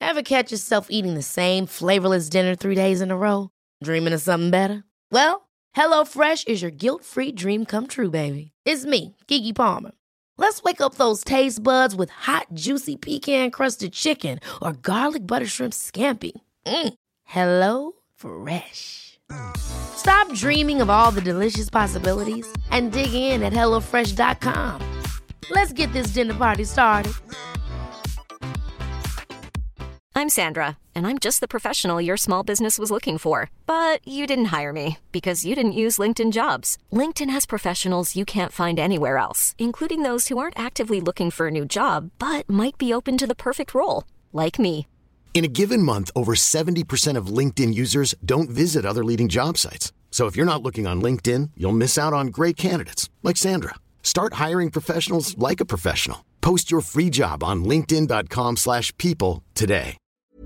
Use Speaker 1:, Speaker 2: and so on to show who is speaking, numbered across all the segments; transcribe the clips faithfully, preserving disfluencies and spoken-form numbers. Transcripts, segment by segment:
Speaker 1: Ever catch yourself eating the same flavorless dinner three days in a row? Dreaming of something better? Well, HelloFresh is your guilt-free dream come true, baby. It's me, Keke Palmer. Let's wake up those taste buds with hot, juicy pecan-crusted chicken or garlic butter shrimp scampi. Mm. Hello Fresh. Stop dreaming of all the delicious possibilities and dig in at hello fresh dot com. Let's get this dinner party started.
Speaker 2: I'm Sandra, and I'm just the professional your small business was looking for. But you didn't hire me because you didn't use LinkedIn Jobs. LinkedIn has professionals you can't find anywhere else, including those who aren't actively looking for a new job, but might be open to the perfect role, like me.
Speaker 3: In a given month, over seventy percent of LinkedIn users don't visit other leading job sites. So if you're not looking on LinkedIn, you'll miss out on great candidates like Sandra. Start hiring professionals like a professional. Post your free job on linkedin dot com slash people today.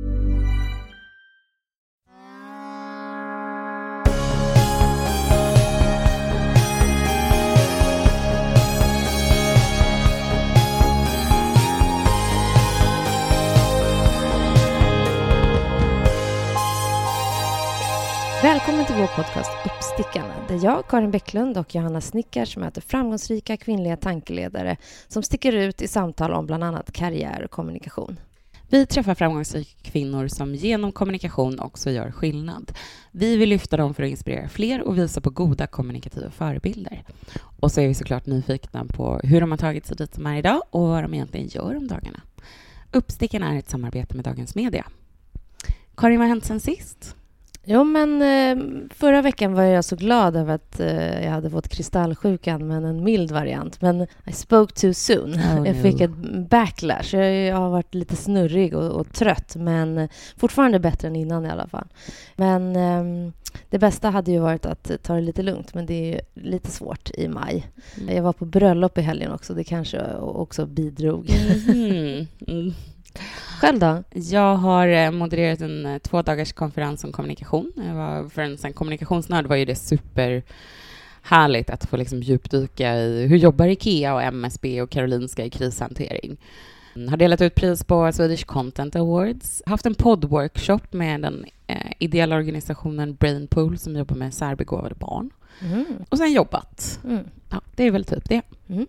Speaker 4: Välkommen till vår podcast Uppstickarna, där jag, Karin Bäcklund och Johanna Snickars möter framgångsrika kvinnliga tankeledare som sticker ut i samtal om bland annat karriär och kommunikation.
Speaker 5: Vi träffar framgångsrika kvinnor som genom kommunikation också gör skillnad. Vi vill lyfta dem för att inspirera fler och visa på goda kommunikativa förebilder. Och så är vi såklart nyfikna på hur de har tagit sig dit de är idag och vad de egentligen gör om dagarna. Uppstickarna är ett samarbete med Dagens Media. Karin, vad har hänt sen sist?
Speaker 4: Jo, men eh, förra veckan var jag så glad över att eh, jag hade fått kristallsjukan, men en mild variant. Men I spoke too soon. Oh, jag no. fick ett backlash. Jag, jag har varit lite snurrig och, och trött, men fortfarande bättre än innan i alla fall. Men eh, det bästa hade ju varit att ta det lite lugnt, men det är ju lite svårt i maj. Mm. Jag var på bröllop i helgen också. Det kanske också bidrog.
Speaker 5: Mm. Mm.
Speaker 4: Själv då?
Speaker 5: Jag har modererat en två dagars konferens om kommunikation. Jag var, för en sån kommunikationsnörd var ju det super härligt att få liksom djupdyka i hur jobbar IKEA och M S B och Karolinska i krishantering. Har delat ut pris på Swedish Content Awards. Haft en poddworkshop med den eh, ideella organisationen Brainpool som jobbar med särbegåvade barn. Mm. Och sen jobbat. Mm. Ja, det är väl typ det. Mm.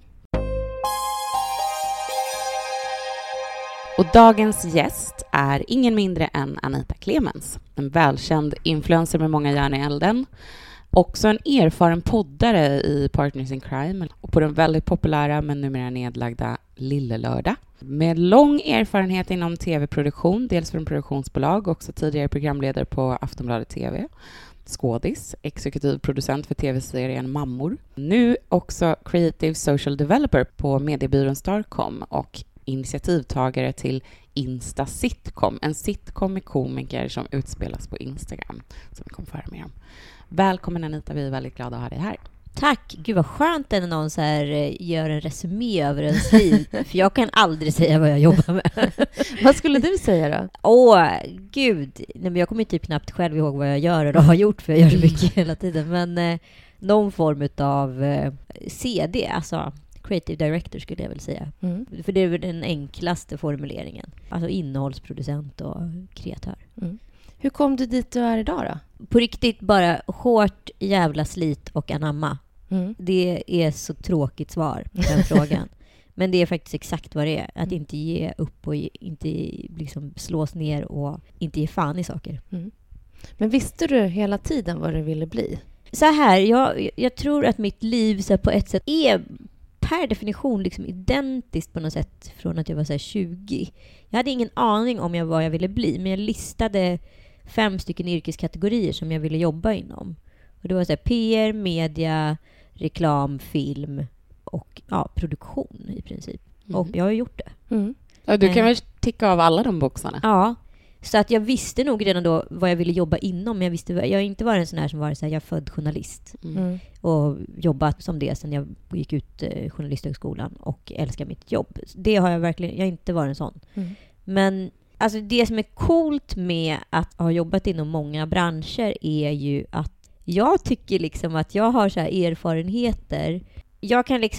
Speaker 5: Och dagens gäst är ingen mindre än Anita Clemens. En välkänd influencer med många järn i elden. Också en erfaren poddare i Partners in Crime och på den väldigt populära men numera nedlagda Lille Lördag. Med lång erfarenhet inom tv-produktion, dels från produktionsbolag, också tidigare programledare på Aftonbladet T V. Skådis, exekutiv producent för tv-serien Mammor. Nu också creative social developer på mediebyrån Starcom och initiativtagare till Insta Sitcom, en sitcom med komiker som utspelas på Instagram, som vi kommer få höra mer om. Välkommen Anita, vi är väldigt glada att ha dig här.
Speaker 6: Tack, gud vad skönt när någon så här gör en resumé över ens liv, för jag kan aldrig säga vad jag jobbar med.
Speaker 4: Vad skulle du säga då?
Speaker 6: Åh, gud, nej, men jag kommer typ knappt själv ihåg vad jag gör och har gjort, för jag gör så mycket hela tiden, men eh, någon form av eh, C D, alltså creative director skulle jag väl säga. Mm. För det är väl den enklaste formuleringen. Alltså innehållsproducent och kreatör. Mm.
Speaker 4: Hur kom du dit du är idag då?
Speaker 6: På riktigt bara hårt jävla slit och anamma. Mm. Det är så tråkigt svar på den frågan. Men det är faktiskt exakt vad det är. Att inte ge upp och inte liksom slås ner och inte ge fan i saker. Mm.
Speaker 4: Men visste du hela tiden vad du ville bli?
Speaker 6: Så här, jag, jag tror att mitt liv så här, på ett sätt är per definition liksom identiskt på något sätt från att jag var så här tjugo. Jag hade ingen aning om jag vad jag ville bli, men jag listade fem stycken yrkeskategorier som jag ville jobba inom. Och det var så här P R, media, reklam, film och ja, produktion i princip. Mm. Och jag har gjort det.
Speaker 5: Mm. Ja, du kan eh. väl ticka av alla de boxarna?
Speaker 6: Ja. Så att jag visste nog redan då vad jag ville jobba inom. Men jag visste, jag har inte varit en sån här som var så här, jag är född journalist. Mm. Och jobbat som det sen jag gick ut eh, journalisthögskolan och älskar mitt jobb. Det har jag verkligen, jag har inte varit en sån. Mm. Men alltså det som är coolt med att ha jobbat inom många branscher är ju att jag tycker liksom att jag har så här erfarenheter. Jag kan liksom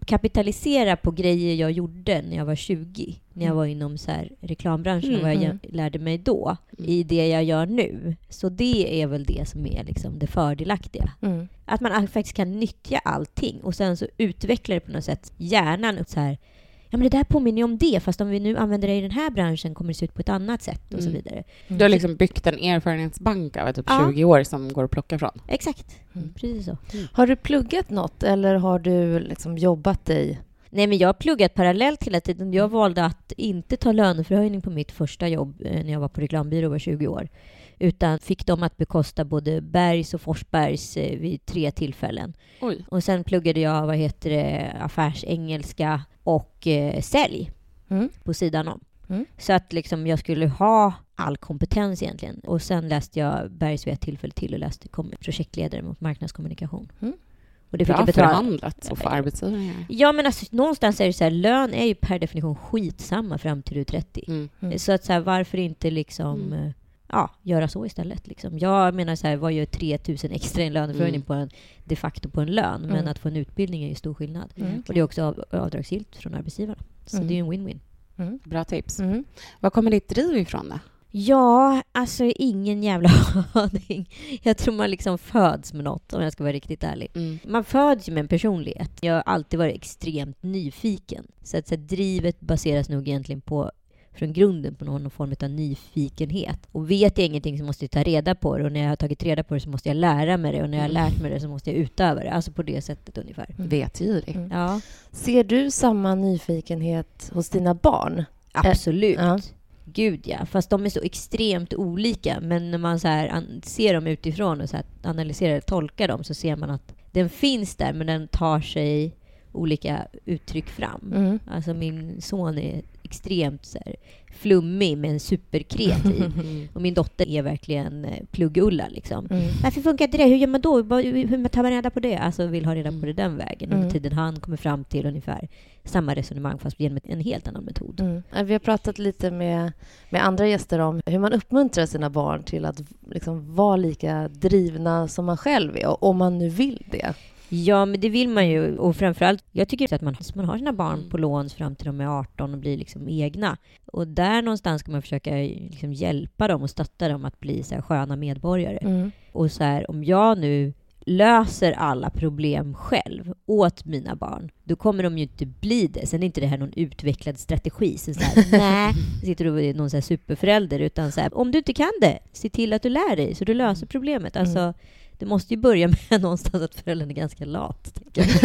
Speaker 6: kapitalisera på grejer jag gjorde när jag var tjugo. När jag var inom så här reklambranschen mm. och vad jag lärde mig då mm. i det jag gör nu. Så det är väl det som är liksom det fördelaktiga. Mm. Att man faktiskt kan nyttja allting och sen så utvecklar det på något sätt hjärnan upp så här. Ja, men det där påminner ju om det, fast om vi nu använder det i den här branschen kommer det se ut på ett annat sätt och mm. så vidare.
Speaker 5: Du har liksom byggt en erfarenhetsbank av typ ja. tjugo år som går att plocka från.
Speaker 6: Exakt, mm. precis så.
Speaker 4: Mm. Har du pluggat något eller har du liksom jobbat dig?
Speaker 6: Nej, men jag har pluggat parallellt hela tiden. Jag valde att inte ta löneförhöjning på mitt första jobb när jag var på reklambyrå och var tjugo år. Utan fick dem att bekosta både Bergs och Forsbergs eh, vid tre tillfällen. Oj. Och sen pluggade jag, vad heter det, affärsengelska och eh, sälj mm. på sidan om. Mm. Så att liksom jag skulle ha all kompetens egentligen. Och sen läste jag Bergs vid ett tillfälle till och läste kom projektledare mot marknadskommunikation. Mm. Och det fick
Speaker 5: bra
Speaker 6: jag betala.
Speaker 5: Förhandlat och för arbetsgivaren.
Speaker 6: Ja, men alltså, någonstans är det så här, lön är ju per definition skitsamma fram till du är trettio. Mm. Mm. Så att så här, varför inte liksom... Mm. Ja, göra så istället. Liksom. Jag menar så här, vad gör tre tusen extra i en löneförhöjning mm. på en, de facto på en lön? Mm. Men att få en utbildning är ju stor skillnad. Mm. Och det är också av, avdragsgillt från arbetsgivarna. Så mm. det är ju en win-win.
Speaker 5: Mm. Bra tips. Mm. Var kommer ditt driv ifrån då?
Speaker 6: Ja, alltså ingen jävla aning. Jag tror man liksom föds med något, om jag ska vara riktigt ärlig. Mm. Man föds ju med en personlighet. Jag har alltid varit extremt nyfiken. Så att så här, drivet baseras nog egentligen på från grunden på någon form av nyfikenhet. Och vet jag ingenting så måste jag ta reda på det. Och när jag har tagit reda på det så måste jag lära mig det. Och när jag har lärt mig det så måste jag utöva det. Alltså på det sättet ungefär.
Speaker 5: Mm. Vetgirig.
Speaker 6: Mm. Ja.
Speaker 4: Ser du samma nyfikenhet hos dina barn?
Speaker 6: Absolut. Äh, ja. Gud ja. Fast de är så extremt olika. Men när man så här ser dem utifrån och så här analyserar och tolkar dem så ser man att den finns där men den tar sig olika uttryck fram. Mm. Alltså min son är extremt så här, flummig men superkreativ. Mm. Och min dotter är verkligen pluggulla liksom. Mm. Varför funkar inte det? Hur gör man då? Hur tar man reda på det? Alltså vill ha reda på det den vägen. Mm. Under tiden han kommer fram till ungefär samma resonemang fast genom en helt annan metod.
Speaker 4: Mm. Vi har pratat lite med, med andra gäster om hur man uppmuntrar sina barn till att liksom vara lika drivna som man själv är. Om man nu vill det.
Speaker 6: Ja, men det vill man ju. Och framförallt, jag tycker att man, man har sina barn på lån fram till de är arton och blir liksom egna. Och där någonstans ska man försöka liksom hjälpa dem och stötta dem att bli så här sköna medborgare. Mm. Och så här, om jag nu löser alla problem själv åt mina barn, då kommer de ju inte bli det. Sen är inte det här någon utvecklad strategi. Så, så här, nej, sitter du och någon så här superförälder, utan så här, om du inte kan det, se till att du lär dig så du löser problemet. Alltså, mm. det måste ju börja med någonstans att föräldern är ganska lat.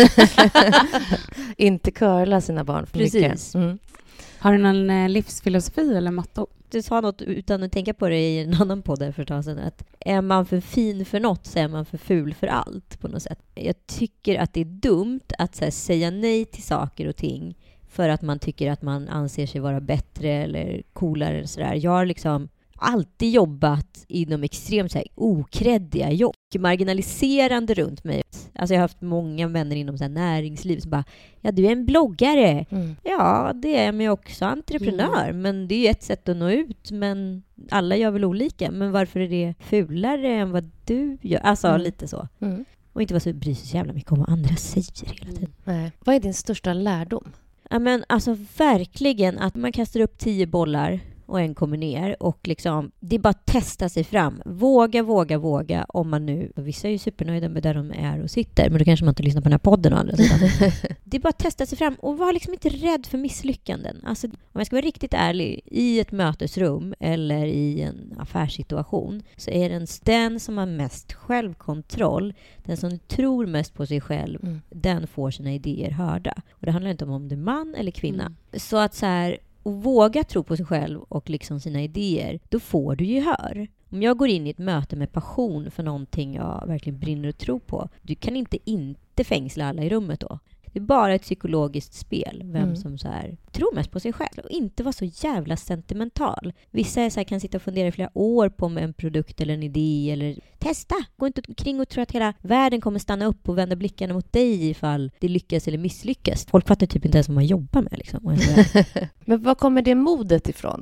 Speaker 4: Inte curla sina barn för
Speaker 6: Precis.
Speaker 4: mycket. Mm.
Speaker 5: Har du någon eh, livsfilosofi eller motto?
Speaker 6: Du sa något utan att tänka på det i en annan podd där för ett tag sedan. Att är man för fin för något så är man för ful för allt på något sätt. Jag tycker att det är dumt att så här, säga nej till saker och ting för att man tycker att man anser sig vara bättre eller coolare. Eller så där. Jag har liksom alltid jobbat inom extremt så här, okreddiga jobb. Marginaliserande runt mig. Alltså jag har haft många vänner inom så här, näringsliv som bara, ja du är en bloggare. Mm. Ja, det är jag också entreprenör. Mm. Men det är ett sätt att nå ut. Men alla gör väl olika. Men varför är det fulare än vad du gör? Alltså mm. lite så. Mm. Och inte vara så bry sig så jävla mycket om vad andra säger hela tiden.
Speaker 4: Mm. Nej. Vad är din största lärdom?
Speaker 6: Ja, men alltså verkligen att man kastar upp tio bollar och en kommer ner och liksom, det är bara att testa sig fram. Våga, våga, våga om man nu, vissa är ju supernöjda med där de är och sitter, men då kanske man inte lyssnar på den här podden och andra sidan. Det är bara att testa sig fram och vara liksom inte rädd för misslyckanden. Alltså, om jag ska vara riktigt ärlig, i ett mötesrum eller i en affärssituation så är det den som har mest självkontroll, den som tror mest på sig själv, mm. den får sina idéer hörda. Och det handlar inte om om du är man eller kvinna. Mm. Så att så här, och våga tro på sig själv och liksom sina idéer, då får du ju hör. Om jag går in i ett möte med passion för någonting jag verkligen brinner och tror på, du kan inte inte fängsla alla i rummet då. Det är bara ett psykologiskt spel, vem mm. som så här tror mest på sig själv och inte vara så jävla sentimental. Vissa är så här, kan sitta och fundera i flera år på en produkt eller en idé eller testa. Gå inte omkring och tro att hela världen kommer stanna upp och vända blickarna mot dig ifall det lyckas eller misslyckas. Folk fattar typ inte ens vad man jobbar med liksom. Men
Speaker 4: var kommer det modet ifrån då?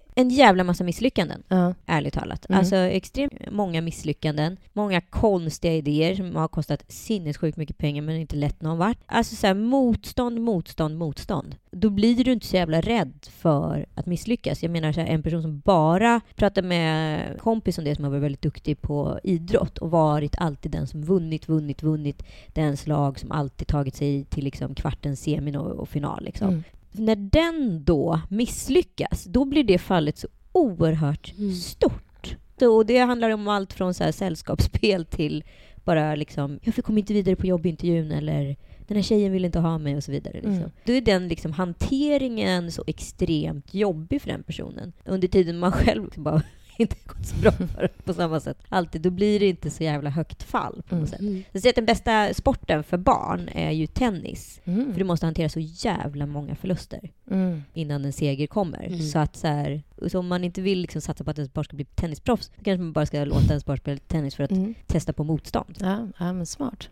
Speaker 6: En jävla massa misslyckanden,
Speaker 4: Ja.
Speaker 6: ärligt talat.
Speaker 4: Mm.
Speaker 6: Alltså extremt många misslyckanden. Många konstiga idéer som har kostat sinnessjukt mycket pengar men inte lett någon vart. Alltså så här, motstånd, motstånd, motstånd. Då blir du inte så jävla rädd för att misslyckas. Jag menar så här, en person som bara pratar med kompis om det, som har varit väldigt duktig på idrott och varit alltid den som vunnit, vunnit, vunnit. Den slag som alltid tagit sig till liksom kvartens semin och, och final liksom.
Speaker 4: Mm.
Speaker 6: När den då misslyckas, då blir det fallet så oerhört
Speaker 5: Mm.
Speaker 6: stort. Och det handlar om allt från så här sällskapsspel till bara liksom, jag fick komma inte vidare på jobbintervjun, eller den här tjejen vill inte ha mig och så vidare. Liksom.
Speaker 4: Mm.
Speaker 6: Då är den liksom hanteringen så extremt jobbig för den personen. Under tiden man själv bara inte gått så bra för på samma sätt. Alltid, då blir det inte så jävla högt fall på något sätt.
Speaker 5: Mm.
Speaker 6: Jag säger att den bästa sporten för barn är ju tennis.
Speaker 4: Mm.
Speaker 6: För du måste hantera så jävla många förluster
Speaker 4: Mm.
Speaker 6: innan en seger kommer.
Speaker 5: Mm.
Speaker 6: Så att så här, så om man inte vill liksom satsa på att en sport ska bli tennisproffs, då kanske man bara ska låta en sport spela tennis för att
Speaker 4: Mm.
Speaker 6: testa på motstånd.
Speaker 4: Ja, ja, men smart.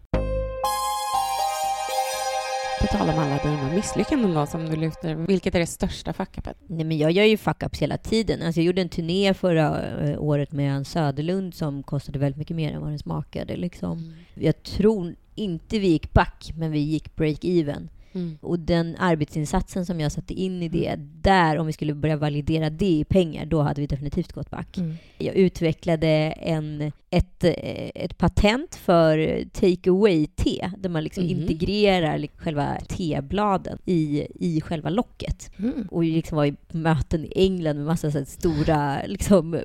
Speaker 5: På tal om alla dina misslyckanden då som du lyfter, vilket är det största fuck-upet?
Speaker 6: Nej, men jag gör ju fuck-ups hela tiden. Alltså jag gjorde en turné förra eh, året med en Söderlund som kostade väldigt mycket mer än vad den smakade. Liksom.
Speaker 5: Mm.
Speaker 6: Jag tror inte vi gick back, men vi gick break-even.
Speaker 5: Mm.
Speaker 6: Och den arbetsinsatsen som jag satte in i det, där om vi skulle börja validera det i pengar, då hade vi definitivt gått back.
Speaker 4: Mm.
Speaker 6: Jag utvecklade en, ett, ett patent för take-away-te, där man liksom
Speaker 5: Mhm.
Speaker 6: integrerar liksom själva tebladen i, i själva locket.
Speaker 4: Mm.
Speaker 6: Och vi liksom var i möten i England med massa så här stora liksom,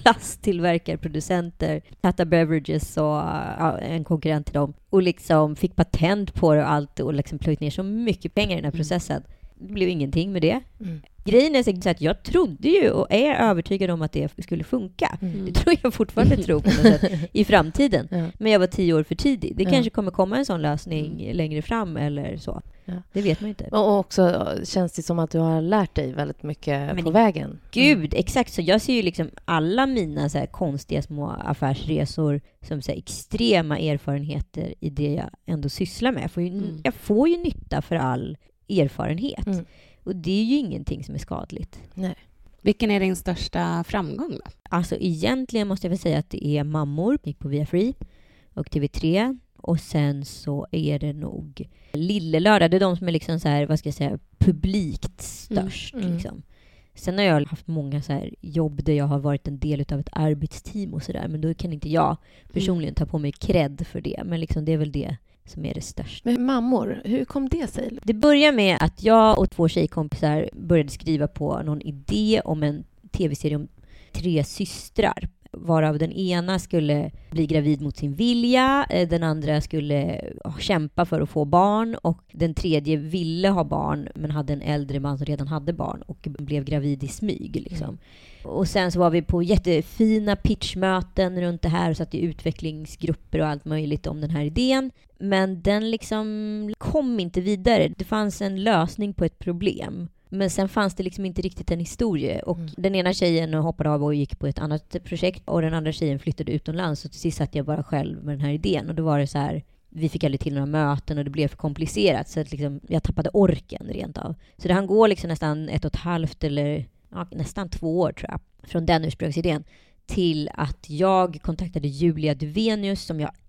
Speaker 6: plasttillverkarproducenter, Tata Beverages och ja, en konkurrent till dem. Och liksom fick patent på det och allt och liksom plöjt ner så mycket pengar i den här processen. Det blev ingenting med det.
Speaker 4: Mm.
Speaker 6: Grejen är så att jag trodde ju och är övertygad om att det skulle funka.
Speaker 4: Mm.
Speaker 6: Det tror jag fortfarande tror på något sätt i framtiden.
Speaker 4: Ja.
Speaker 6: Men jag var tio år för tidig. Det
Speaker 4: Ja.
Speaker 6: kanske kommer komma en sån lösning längre fram eller så.
Speaker 4: Ja.
Speaker 6: Det vet man inte.
Speaker 4: Och också känns det som att du har lärt dig väldigt mycket
Speaker 6: Men
Speaker 4: på
Speaker 6: det-
Speaker 4: vägen.
Speaker 6: Gud, exakt. Så jag ser ju liksom alla mina så här konstiga små affärsresor som så här extrema erfarenheter i det jag ändå sysslar med. Jag får ju,
Speaker 5: Mm.
Speaker 6: jag får ju nytta för all erfarenhet.
Speaker 4: Mm.
Speaker 6: Och det är ju ingenting som är skadligt.
Speaker 4: Nej.
Speaker 5: Vilken är din största framgång då?
Speaker 6: Alltså egentligen måste jag väl säga att det är Mammor, gick på Via Free och T V tre. Och sen så är det nog Lille Lördag. Det är de som är liksom så här, vad ska jag säga, publikt störst.
Speaker 4: Mm. Mm.
Speaker 6: Liksom. Sen har jag haft många så här jobb där jag har varit en del av ett arbetsteam och sådär. Men då kan inte jag personligen ta på mig cred för det. Men liksom det är väl det som är det största.
Speaker 4: Men mammor, hur kom det sig?
Speaker 6: Det börjar med att jag och två tjejkompisar började skriva på någon idé om en tv-serie om tre systrar. Varav den ena skulle bli gravid mot sin vilja, den andra skulle kämpa för att få barn och den tredje ville ha barn men hade en äldre man som redan hade barn och blev gravid i smyg. Liksom. Mm. Och sen så var vi på jättefina pitchmöten runt det här och satt i utvecklingsgrupper och allt möjligt om den här idén. Men den liksom kom inte vidare. Det fanns en lösning på ett problem. Men sen fanns det liksom inte riktigt en historia. Och mm. den ena tjejen hoppade av och gick på ett annat projekt. Och den andra tjejen flyttade utomlands. Och till sist satt jag bara själv med den här idén. Och då var det så här, vi fick aldrig till några möten och det blev för komplicerat. Så att liksom, jag tappade orken rent av. Så det hann gå liksom nästan ett och ett halvt eller ja, nästan två år tror jag. Från den ursprungsidén. Till att jag kontaktade Julia Duvenius som jag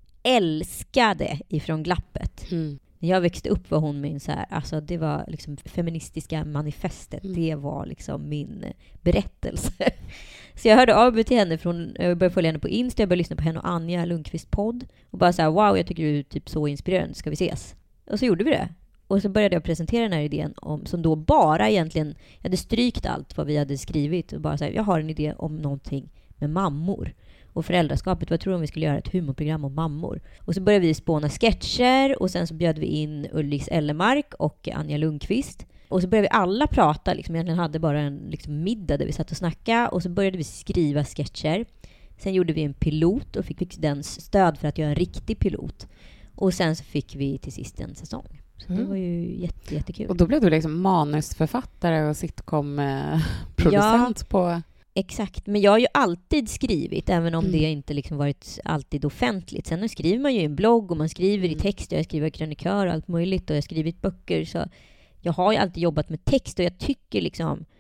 Speaker 6: älskade ifrån Glappet.
Speaker 5: Mm.
Speaker 6: När jag växte upp var hon min så här, alltså det var liksom feministiska manifestet. Mm. Det var liksom min berättelse. Så jag hörde av mig till henne från, jag började följa henne på Insta, jag började lyssna på henne och Anja Lundqvist podd. Och bara så här, wow, jag tycker du är typ så inspirerande, ska vi ses? Och så gjorde vi det. Och så började jag presentera den här idén om, som då bara egentligen, jag hade strykt allt vad vi hade skrivit och bara så här, jag har en idé om någonting med mammor och föräldraskapet. Vad tror du om vi skulle göra ett humorprogram om mammor? Och så började vi spåna sketcher och sen så bjöd vi in Ullis Ellemark och Anja Lundqvist. Och så började vi alla prata, liksom egentligen hade bara en liksom, middag där vi satt och snackade och så började vi skriva sketcher. Sen gjorde vi en pilot och fick, fick den stöd för att göra en riktig pilot. Och sen så fick vi till sist en säsong. Så mm. det var ju jätte, jättekul.
Speaker 5: Och då blev du liksom manusförfattare och sitcom-producent
Speaker 6: ja.
Speaker 5: på...
Speaker 6: Exakt, men jag har ju alltid skrivit, även om
Speaker 5: mm.
Speaker 6: det inte liksom varit alltid offentligt. Sen skriver man ju i en blogg och man skriver i text, jag skriver krönikör och allt möjligt och jag har skrivit böcker. Så jag har ju alltid jobbat med text och jag tycker liksom,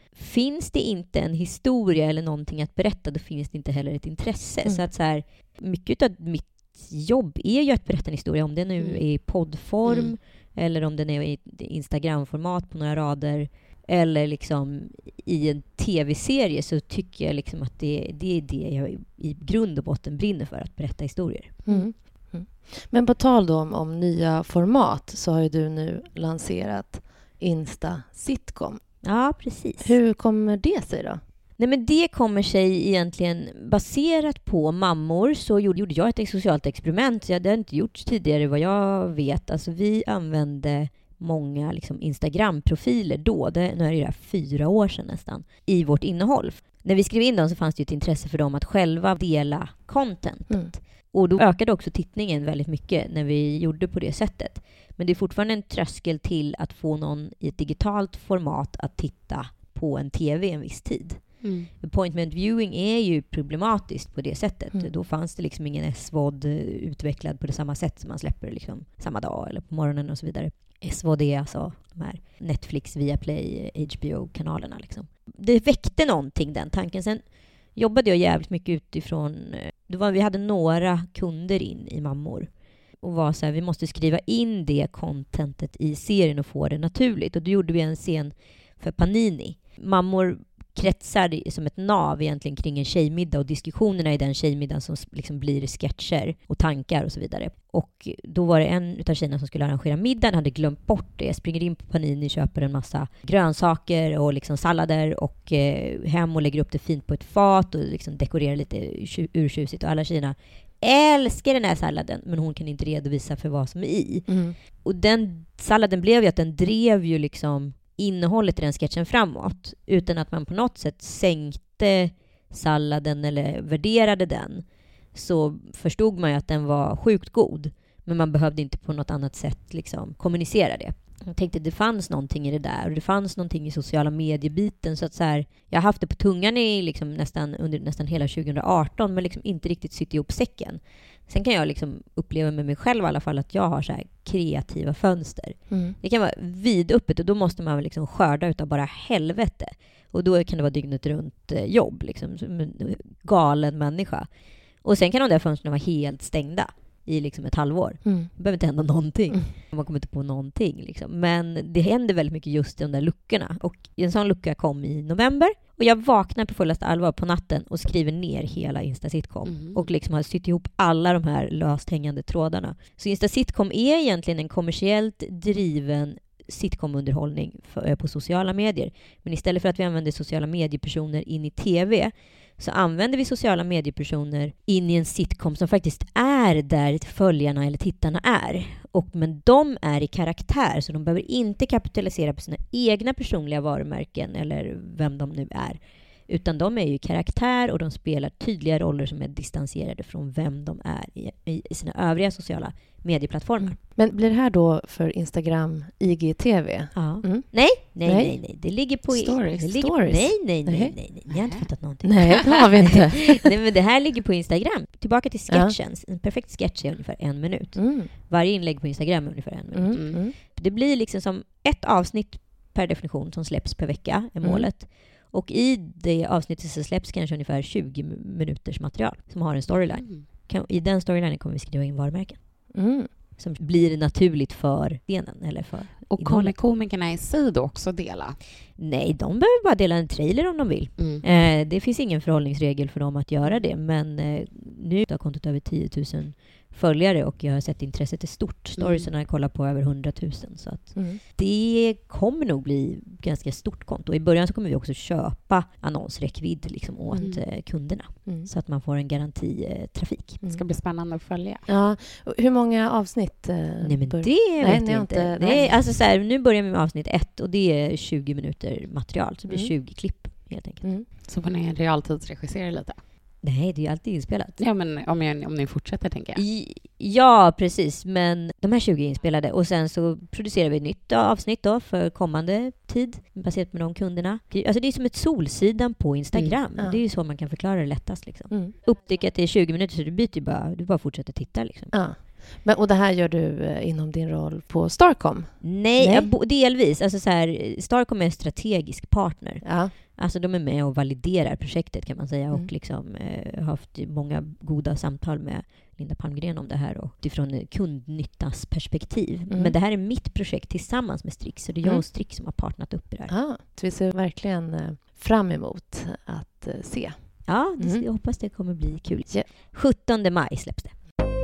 Speaker 6: finns det inte en historia eller någonting att berätta, då finns det inte heller ett intresse. Mm. Så att så här, mycket av mitt jobb är ju att berätta en historia, om det nu är i poddform mm. eller om den är i Instagram-format på några rader eller liksom i en tv-serie, så tycker jag liksom att det, det är det jag i grund och botten brinner för, att berätta historier.
Speaker 4: Mm. Mm. Men på tal då om, om nya format, så har ju du nu lanserat Insta Sitcom.
Speaker 6: Ja, precis.
Speaker 4: Hur kommer det sig då?
Speaker 6: Nej, men det kommer sig egentligen baserat på mammor. Så gjorde, gjorde jag ett socialt experiment. Så det hade inte gjorts tidigare vad jag vet. Alltså vi använde många liksom Instagram-profiler då. Det, nu är det fyra år sedan nästan. I vårt innehåll. När vi skrev in dem så fanns det ett intresse för dem att själva dela contentet. Mm. Och då ökade också tittningen väldigt mycket när vi gjorde på det sättet. Men det är fortfarande en tröskel till att få någon i ett digitalt format att titta på en tv en viss tid. Mm. Appointment viewing är ju problematiskt på det sättet. Mm. Då fanns det liksom ingen S V O D utvecklad på det samma sätt som man släpper liksom samma dag eller på morgonen och så vidare. S V O D är alltså de här Netflix, Viaplay, H B O-kanalerna liksom. Det väckte någonting, den tanken. Sen jobbade jag jävligt mycket utifrån, det var, vi hade några kunder in i mammor och var så här, vi måste skriva in det contentet i serien och få det naturligt. Och då gjorde vi en scen för Panini. Mammor kretsar som ett nav egentligen kring en tjejmiddag, och diskussionerna i den tjejmiddagen som liksom blir sketcher och tankar och så vidare. Och då var det en utav tjejerna som skulle arrangera middagen, hade glömt bort det. Jag springer in på Panini, köper en massa grönsaker och liksom sallader och eh, hem och lägger upp det fint på ett fat och liksom dekorerar lite urtjusigt, och alla tjejerna älskar den här salladen, men hon kan inte redovisa för vad som är i. Mm. Och den salladen blev ju att den drev ju liksom innehållet i den sketchen framåt, utan att man på något sätt sänkte salladen eller värderade den. Så förstod man ju att den var sjukt god, men man behövde inte på något annat sätt liksom kommunicera det. Jag tänkte att det fanns någonting i det där, och det fanns någonting i sociala mediebiten, så att så här, jag har haft det på tungan i liksom nästan under nästan hela tjugo arton, men liksom inte riktigt sytt ihop säcken. Sen kan jag liksom uppleva med mig själv i alla fall att jag har så här kreativa fönster. Mm. Det kan vara vidöppet, och då måste man liksom skörda utav bara helvete. Och då kan det vara dygnet runt jobb, liksom, som en galen människa. Och sen kan de där fönstren vara helt stängda i liksom ett halvår. Mm. Det behöver inte hända någonting. Mm. Man kommer inte på någonting. Liksom. Men det händer väldigt mycket just i de där luckorna. Och en sån lucka kom i november. Och jag vaknar på fullaste allvar på natten och skriver ner hela Insta Sitcom. Mm. Och liksom har sytt ihop alla de här löst hängande trådarna. Så Insta Sitcom är egentligen en kommersiellt driven sitcomunderhållning för, på sociala medier. Men istället för att vi använder sociala mediepersoner in i tv, så använder vi sociala mediepersoner in i en sitcom som faktiskt är där följarna eller tittarna är. Och, men de är i karaktär, så de behöver inte kapitalisera på sina egna personliga varumärken eller vem de nu är. Utan de är ju karaktär, och de spelar tydliga roller som är distanserade från vem de är i, i sina övriga sociala medieplattformar. Mm.
Speaker 4: Men blir det här då för Instagram I G T V?
Speaker 6: Ja. Mm. Nej, nej, nej, nej, nej. Det ligger på...
Speaker 4: Stories.
Speaker 6: Det ligger,
Speaker 4: Stories.
Speaker 6: Nej, nej, nej, nej, nej, nej. Ni har inte fattat någonting.
Speaker 4: Nej, det har vi inte.
Speaker 6: Nej, men det här ligger på Instagram. Tillbaka till sketchen. Ja. En perfekt sketch är ungefär en minut. Mm. Varje inlägg på Instagram är ungefär en minut. Mm. Mm. Det blir liksom som ett avsnitt per definition som släpps per vecka, är målet. Mm. Och i det avsnittet så släpps kanske ungefär tjugo minuters material som har en storyline. Mm. Kan, I den storylinen kommer vi skriva in varumärken. Mm. Som blir naturligt för scenen eller för
Speaker 5: Och kommer komikerna i sig då också dela?
Speaker 6: Nej, de behöver bara dela en trailer om de vill. Mm. Eh, det finns ingen förhållningsregel för dem att göra det. Men eh, nu har kontot över tio tusen följare, och jag har sett intresset är stort. Storiesarna mm. kollar på över hundra tusen. Så att mm. det kommer nog bli ganska stort konto. I början så kommer vi också köpa annonsräckvidd liksom åt mm. eh, kunderna. Mm. Så att man får en garantitrafik.
Speaker 5: Det ska bli spännande att följa.
Speaker 4: Ja. Hur många avsnitt? Eh,
Speaker 6: nej, men
Speaker 4: bör...
Speaker 6: det vet nej, jag inte. inte. Nej. Är, alltså så här, nu börjar vi med avsnitt ett, och det är tjugo minuter material. Så det blir mm. tjugo klipp helt enkelt. Mm.
Speaker 5: Så får ni realtidsregissera lite?
Speaker 6: Nej, det är ju alltid inspelat.
Speaker 5: Ja, men om, jag, om ni fortsätter, tänker jag.
Speaker 6: I, ja, precis. Men de här tjugo är inspelade. Och sen så producerar vi ett nytt avsnitt då för kommande tid, baserat med de kunderna. Alltså det är som ett Solsidan på Instagram. Mm, ja. Det är ju så man kan förklara det lättast. Liksom. Mm. Upptäcka att det är tjugo minuter, så du byter bara, du bara fortsätter titta. Liksom. Ja.
Speaker 4: Men, och det här gör du eh, inom din roll på Starcom?
Speaker 6: Nej, Nej. Jag, delvis. Alltså så här, Starcom är en strategisk partner.
Speaker 4: Ja.
Speaker 6: Alltså de är med och validerar projektet kan man säga.
Speaker 4: Mm.
Speaker 6: Och liksom eh, har haft många goda samtal med Linda Palmgren om det här. Och utifrån kundnyttas perspektiv.
Speaker 4: Mm.
Speaker 6: Men det här är mitt projekt tillsammans med Strix. Så det är jag
Speaker 4: Mm.
Speaker 6: och Strix som har partnat upp i det här.
Speaker 4: Ja, så vi ser verkligen eh, fram emot att eh, se.
Speaker 6: Ja, det,
Speaker 4: Mm.
Speaker 6: jag hoppas det kommer bli kul.
Speaker 4: Yeah.
Speaker 6: sjuttonde maj släpps det.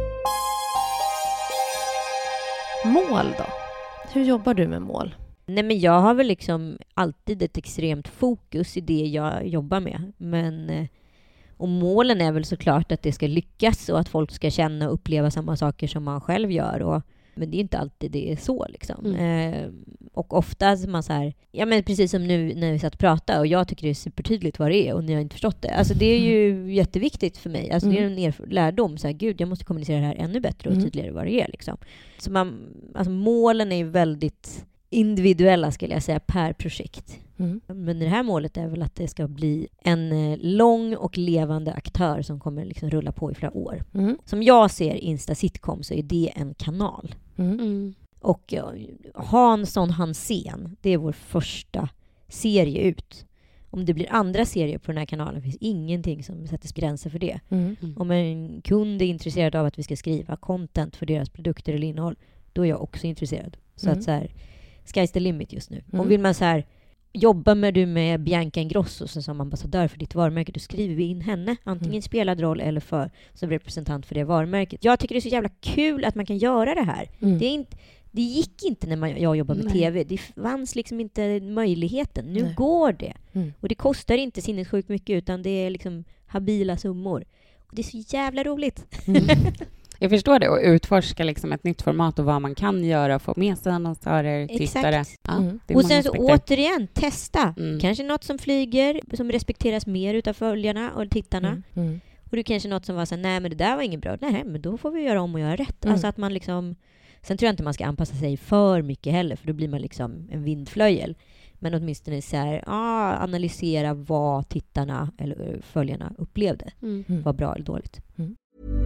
Speaker 4: Mål då? Hur jobbar du med mål?
Speaker 6: Nej, men jag har väl liksom alltid ett extremt fokus i det jag jobbar med. Men, eh, och målen är väl såklart att det ska lyckas och att folk ska känna och uppleva samma saker som man själv gör. Och, men det är inte alltid det är så. Liksom.
Speaker 4: Mm.
Speaker 6: Eh, och ofta man så här, ja, men precis som nu när vi satt och pratade och jag tycker det är supertydligt vad det är och ni har inte förstått det. Alltså det är ju mm. jätteviktigt för mig. Alltså, mm. Det är en erf- lärdom. Så här, gud, jag måste kommunicera det här ännu bättre och mm. tydligare vad det är. Liksom. Så man, alltså, målen är ju väldigt individuella skulle jag säga per projekt. Mm. Men det här målet är väl att det ska bli en eh, lång och levande aktör som kommer liksom rulla på i flera år. Mm. Som jag ser Insta Sitcom så är det en kanal. Mm. Mm. Och uh, Hansson Hansén, det är vår första serie ut. Om det blir andra serier på den här kanalen finns ingenting som sätter gränser för det. Mm. Mm. Om en kund är intresserad av att vi ska skriva content för deras produkter eller innehåll, då är jag också intresserad. Så mm. att så här, sky's the limit just nu. Mm. Och vill man så här, jobbar med du med Bianca Ingrosso som ambassadör för ditt varumärke, då skriver vi in henne. Antingen mm. spelad roll eller för, som representant för det varumärket. Jag tycker det är så jävla kul att man kan göra det här. Mm. Det, är inte, det gick inte när man, jag jobbade med Nej. tv. Det fanns liksom inte möjligheten. Nu Nej. går det. Mm. Och det kostar inte sinnessjukt mycket utan det är liksom habila summor. Och det är så jävla roligt.
Speaker 5: Mm. Jag förstår det, och utforska liksom ett nytt format och vad man kan göra, få med sig annonsörer, tittare. Ja,
Speaker 6: mm. Och sen så återigen, testa. Mm. Kanske något som flyger, som respekteras mer utav följarna och tittarna. Mm. Mm. Och det kanske något som var så nej men det där var inget bra. Nej, men då får vi göra om och göra rätt. Mm. Alltså att man liksom, sen tror jag inte man ska anpassa sig för mycket heller, för då blir man liksom en vindflöjel. Men åtminstone så här, ah, analysera vad tittarna eller följarna upplevde. Mm. Var bra eller dåligt. Mm.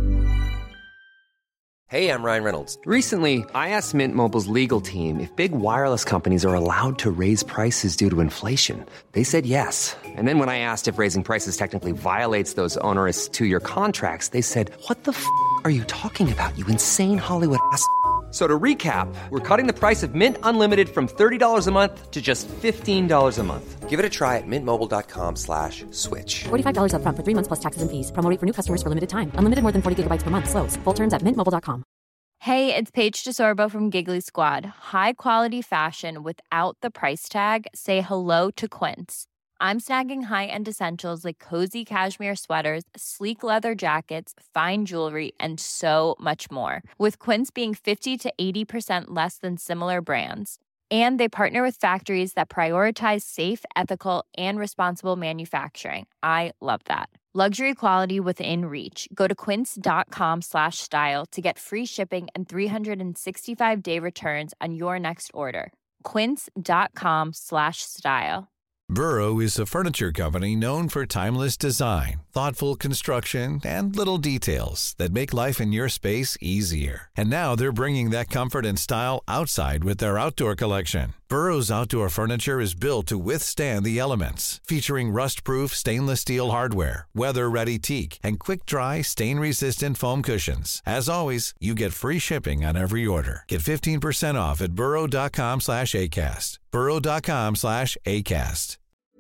Speaker 7: Hey, I'm Ryan Reynolds. Recently, I asked Mint Mobile's legal team if big wireless companies are allowed to raise prices due to inflation. They said yes. And then when I asked if raising prices technically violates those onerous two-year contracts, they said, what the f*** are you talking about, you insane Hollywood ass f- So to recap, we're cutting the price of Mint Unlimited from thirty dollars a month to just fifteen dollars a month. Give it a try at mintmobile.com slash switch.
Speaker 8: forty-five dollars up front for three months plus taxes and fees. Promo rate for new customers for limited time. Unlimited more than forty gigabytes per month. Slows full terms at mint mobile dot com.
Speaker 9: Hey, it's Paige DeSorbo from Giggly Squad. High quality fashion without the price tag. Say hello to Quince. I'm snagging high-end essentials like cozy cashmere sweaters, sleek leather jackets, fine jewelry, and so much more. With Quince being fifty to eighty percent less than similar brands. And they partner with factories that prioritize safe, ethical, and responsible manufacturing. I love that. Luxury quality within reach. Go to quince.com slash style to get free shipping and three sixty-five day returns on your next order. Quince.com slash style.
Speaker 10: Burrow is a furniture company known for timeless design, thoughtful construction, and little details that make life in your space easier. And now they're bringing that comfort and style outside with their outdoor collection. Burrow's outdoor furniture is built to withstand the elements, featuring rust-proof stainless steel hardware, weather-ready teak, and quick-dry, stain-resistant foam cushions. As always, you get free shipping on every order. Get fifteen percent off at burrow.com slash ACAST. burrow.com slash ACAST.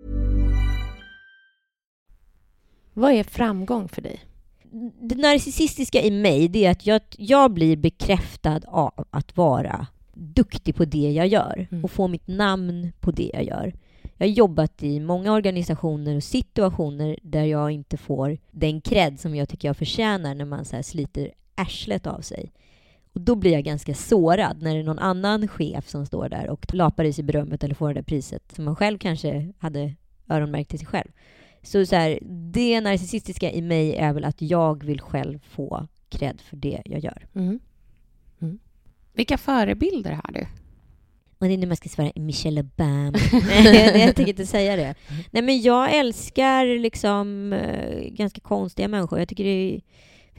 Speaker 4: Vad är framgång för dig?
Speaker 6: Det narcissistiska i mig, det är att jag, jag blir bekräftad av att vara duktig på det jag gör mm. och få mitt namn på det jag gör. Jag har jobbat i många organisationer och situationer där jag inte får den cred som jag tycker jag förtjänar när man så här sliter arslet av sig. Och då blir jag ganska sårad när det är någon annan chef som står där och lapar i sig berömmet eller får det där priset som man själv kanske hade öronmärkt till sig själv. Så, så här, det narcissistiska i mig är väl att jag vill själv få cred för det jag gör.
Speaker 4: Mm. Mm.
Speaker 5: Vilka förebilder har du?
Speaker 6: Och det är nu man ska svara Michelle Obama. Nej, jag tänker inte säga det. Nej, men jag älskar liksom äh, ganska konstiga människor. Jag tycker det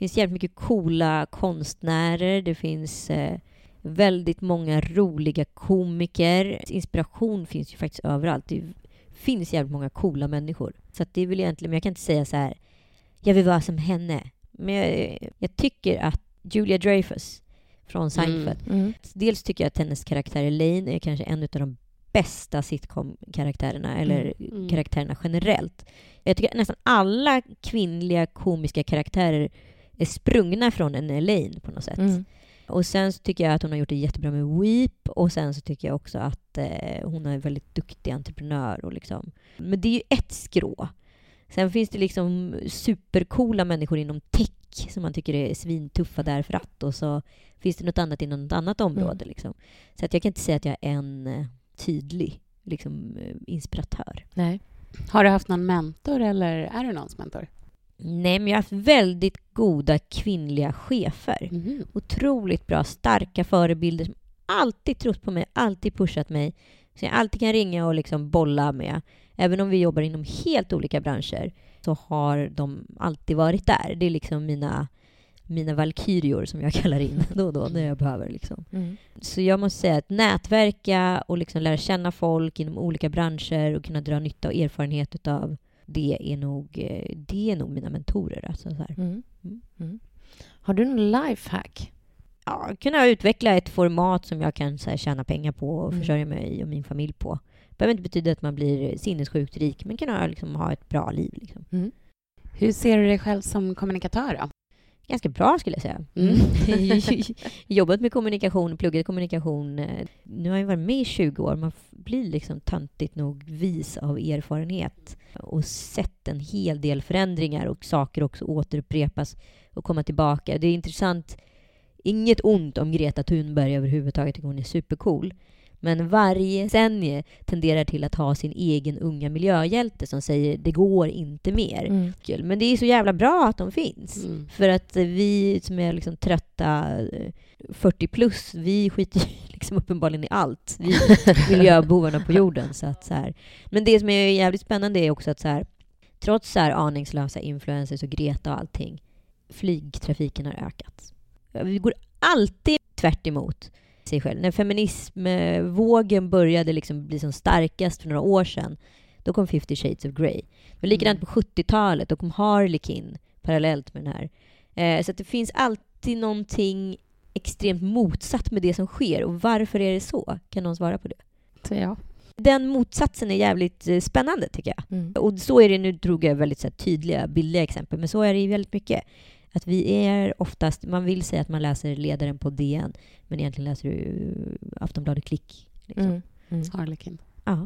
Speaker 6: finns jävligt mycket coola konstnärer. Det finns eh, väldigt många roliga komiker. Inspiration finns ju faktiskt överallt. Det finns jävligt många coola människor. Så att det är väl egentligen, men jag kan inte säga så här, jag vill vara som henne. Men jag, jag tycker att Julia Dreyfus från Seinfeld, mm. Mm. dels tycker jag att hennes karaktär Elaine är kanske en av de bästa sitcom-karaktärerna, eller mm. karaktärerna generellt. Jag tycker att nästan alla kvinnliga komiska karaktärer är sprungna från en Elaine på något sätt. Mm. Och sen så tycker jag att hon har gjort det jättebra med Weep, och sen så tycker jag också att eh, hon är en väldigt duktig entreprenör. Och liksom. Men det är ju ett skrå. Sen finns det liksom supercoola människor inom tech som man tycker är svintuffa därför att, och så finns det något annat inom något annat område. Mm. Liksom. Så att jag kan inte säga att jag är en eh, tydlig liksom, eh, inspiratör.
Speaker 5: Nej. Har du haft någon mentor, eller är du någons mentor?
Speaker 6: Nej, men jag har haft väldigt goda kvinnliga chefer. Mm. Otroligt bra, starka förebilder som alltid trott på mig, alltid pushat mig. Så jag alltid kan ringa och liksom bolla med. Även om vi jobbar inom helt olika branscher så har de alltid varit där. Det är liksom mina, mina valkyrior som jag kallar in då och då när jag behöver. Liksom. Mm. Så jag måste säga att nätverka och liksom lära känna folk inom olika branscher och kunna dra nytta och erfarenhet av det är nog, det är nog mina mentorer. Alltså så här. Mm.
Speaker 4: Mm. Mm. Har du någon lifehack?
Speaker 6: Ja, kunna utveckla ett format som jag kan så här, tjäna pengar på och mm. försörja mig och min familj på. Det behöver inte betyda att man blir sinnessjukt rik, men kan liksom, ha ett bra liv. Liksom. Mm.
Speaker 5: Hur ser du dig själv som kommunikatör då?
Speaker 6: Ganska bra skulle jag säga. Mm. Jobbat med kommunikation, pluggat kommunikation. Nu har jag varit med i tjugo år. Man blir liksom tantigt nog vis av erfarenhet och sett en hel del förändringar och saker också återupprepas och komma tillbaka. Det är intressant. Inget ont om Greta Thunberg överhuvudtaget. Hon är supercool. Men varje decennie tenderar till att ha sin egen unga miljöhjälte som säger det går inte mer. Mm. Men det är så jävla bra att de finns. Mm. För att vi som är liksom trötta fyrtio plus, vi skiter liksom uppenbarligen i allt. Vi är miljöbovarna på jorden. Så att så här. Men det som är jävligt spännande är också att så här, trots så här aningslösa influencers och Greta och allting, flygtrafiken har ökat. Vi går alltid tvärt emot sig själv. När feminismvågen började liksom bli som starkast för några år sedan, då kom Fifty Shades of Grey. Men likadant på sjuttiotalet, då kom Harlequin parallellt med den här. Eh, så att det finns alltid någonting extremt motsatt med det som sker. Och varför är det så? Kan någon svara på det?
Speaker 5: Så ja.
Speaker 6: Den motsatsen är jävligt eh, spännande tycker jag. Mm. Och så är det, nu drog jag väldigt så här, tydliga, billiga exempel, men så är det ju väldigt mycket. Att vi är oftast, man vill säga att man läser ledaren på D N, men egentligen läser du Aftonbladet Klick. Liksom.
Speaker 5: Mm. Mm. Harlequin.
Speaker 6: Ja.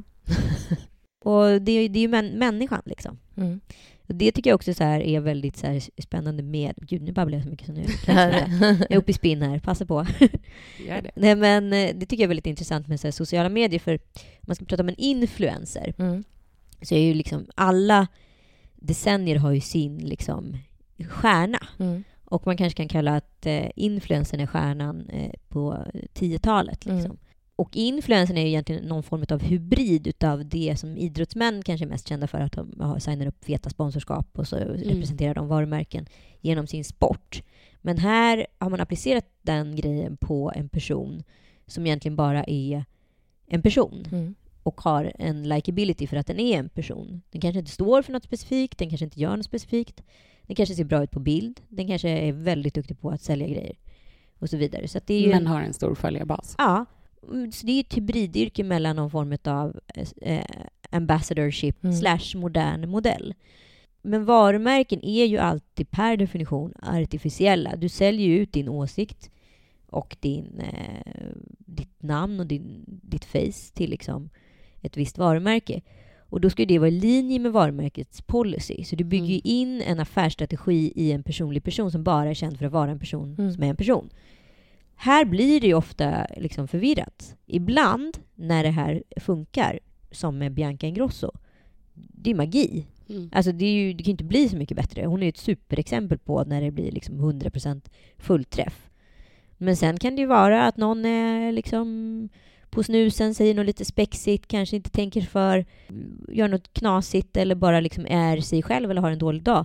Speaker 6: Och det, det är ju män, människan liksom. Mm. Och det tycker jag också så här är väldigt så här spännande med, gud nu babblar jag så mycket så nu jag är uppe i spinn här, passa på.
Speaker 5: Gör det.
Speaker 6: Nej, men det tycker jag är väldigt intressant med så här, sociala medier, för om man ska prata om en influencer mm. så är ju liksom alla decennier har ju sin liksom stjärna. Mm. Och man kanske kan kalla att eh, influensen är stjärnan eh, på tiotalet. Liksom. Mm. Och influensen är ju egentligen någon form av hybrid utav det som idrottsmän kanske är mest kända för, att de har signat upp feta sponsorskap och så mm. representerar de varumärken genom sin sport. Men här har man applicerat den grejen på en person som egentligen bara är en person. Mm. Och har en likability för att den är en person. Den kanske inte står för något specifikt, den kanske inte gör något specifikt. Den kanske ser bra ut på bild. Den kanske är väldigt duktig på att sälja grejer. Och så vidare. Så att det är ju
Speaker 5: Men har en stor följarbas.
Speaker 6: Ja. Så det är ett hybridyrke mellan någon form av eh, ambassadorship mm. slash modern modell. Men varumärken är ju alltid per definition artificiella. Du säljer ju ut din åsikt och din, eh, ditt namn och din, ditt face till liksom ett visst varumärke. Och då ska det vara i linje med varumärkets policy. Så du bygger mm. in en affärsstrategi i en personlig person som bara är känd för att vara en person mm. som är en person. Här blir det ju ofta liksom förvirrat. Ibland när det här funkar, som med Bianca Ingrosso, det är magi. Mm. Alltså det, är ju, det kan inte bli så mycket bättre. Hon är ju ett superexempel på när det blir liksom hundra procent fullträff. Men sen kan det ju vara att någon är liksom på snusen, säger något lite spexigt, kanske inte tänker för, gör något knasigt eller bara liksom är sig själv eller har en dålig dag.